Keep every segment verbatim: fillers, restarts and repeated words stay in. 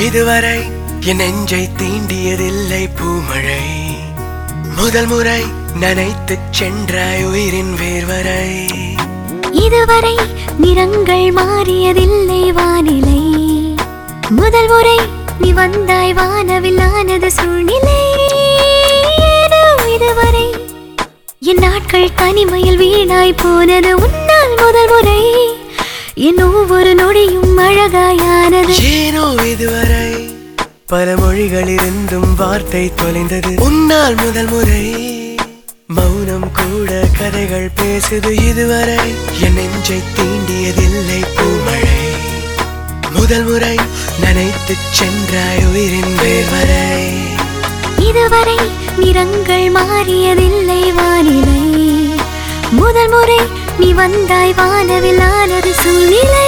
இதுவரை என் நெஞ்சை தீண்டியதில்லை பூமழை. முதல் முறை நனைத்து சென்றாய் உயிரின் வேர்வரை. இதுவரை நிறங்கள் மாறியதில்லை வானிலை. முதல் முறை நீ வந்தாய் வானவில்லானது சூழ்நிலை. இதுவரை என் நாட்கள் தனிமையில் வீணாய் போனது உன்னால் முதல் முறை. என் ஒவ்வொரு நொடியும் அழகாயானது. ஏனோ இதுவரை பல மொழிகளிலிருந்தும் வார்த்தை தொலைந்தது உன்னால் முதல் முறை. மௌனம் கூட கதைகள் பேசுது. இதுவரை என் நெஞ்சை தீண்டியதில்லை பூமழை. முதல் முறை நனைத்து சென்றாய் உயிரின் வேர்வரை. இதுவரை நிறங்கள் மாறியதில்லை வானிலை. முதல் முறை நீ வந்தாய் வானவில்லானது சூழ்நிலை.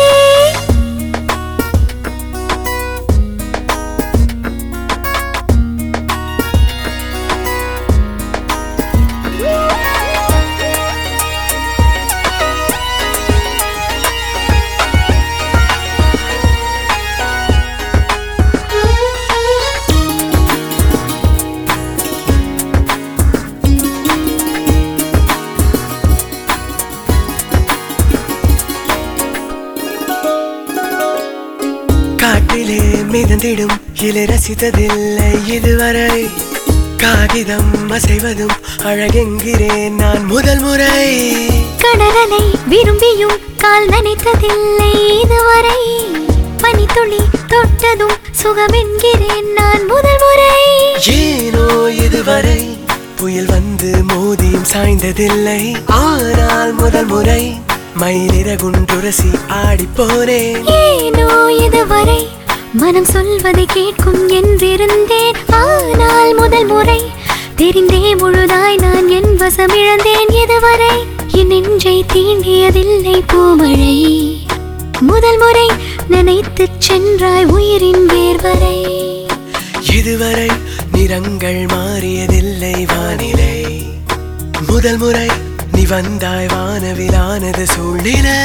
காட்டிலே மிதந்திடும் இலை ரசித்ததில்லை இதுவரை. காகிதம் அசைவதும் அழகெங்கிறேன் நான் முதல் முறை. கடலலை விரும்பியும் கால் நனைத்ததில்லை இதுவரை. பனித்துளி தொட்டதும் சுகமென்கிறேன் நான் முதல் முறை. ஏனோ இதுவரை புயல் வந்து மோதியும் சாய்ந்ததில்லை. ஆனால் முதல் முறை மயிலிறகுண்டுரசி ஆடி போனேன். ஏனோ இதுவரை மனம் சொல்வதை கேட்கும் என்றிருந்தேன். ஆனால் முதல் முறை தெரிந்தே முழுதாய் நான் என் வசம் இழந்தேன். இதுவரை என் நெஞ்சை தீண்டியதில்லை பூமழை. முதல் முறை நினைத்து சென்றாய் உயிரின் வேர்வரை. இதுவரை நிறங்கள் மாறியதில்லை வானிலை. முதல் முறை நீ வந்தாய் வானவிலானது சூழ்நிலை.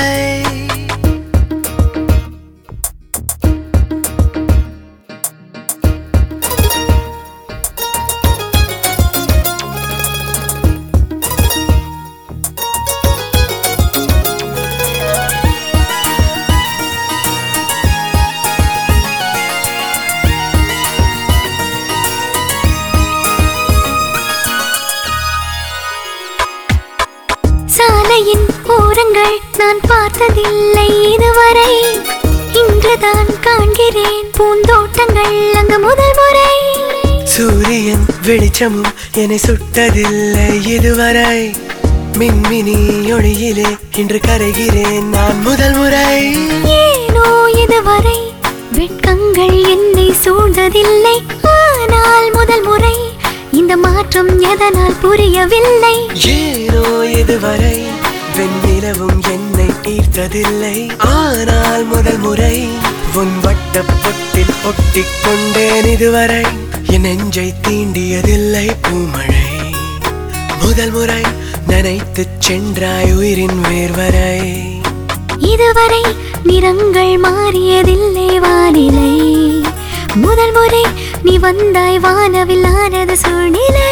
சாலையின் ஓரங்கள் நான் பார்த்ததில்லை இதுவரை. இன்றுதான் காண்கிறேன் பூந்தோட்டங்கள் அங்கு முதல் முறை. சூரியன் வெளிச்சமும் என்னை சுட்டதில்லை இதுவரை. மின்மினி ஒளியிலே இன்று கரைகிறேன் நான் முதல் முறை. ஏனோ இதுவரை வெட்கங்கள் என்னை சூழ்ந்ததில்லை. ஆனால் முதல் முறை இந்த மாற்றம் எதனால் புரியவில்லை. ஏனோ இதுவரை வெண்ணிலவும் என்னை ஈர்த்ததில்லை. ஆனால் முதல் முறை உன் வட்ட பொட்டில் ஒட்டிக் கொண்டேன். இதுவரை என் நெஞ்சை தீண்டியதில்லை பூமழை. முதல் முறை நனைத்து சென்றாய் உயிரின் வேர்வரை. இதுவரை நிறங்கள் மாறியதில்லை வானிலை. முதல் முறை நீ வந்தாய் வானவில்லானது சூழ்நிலை.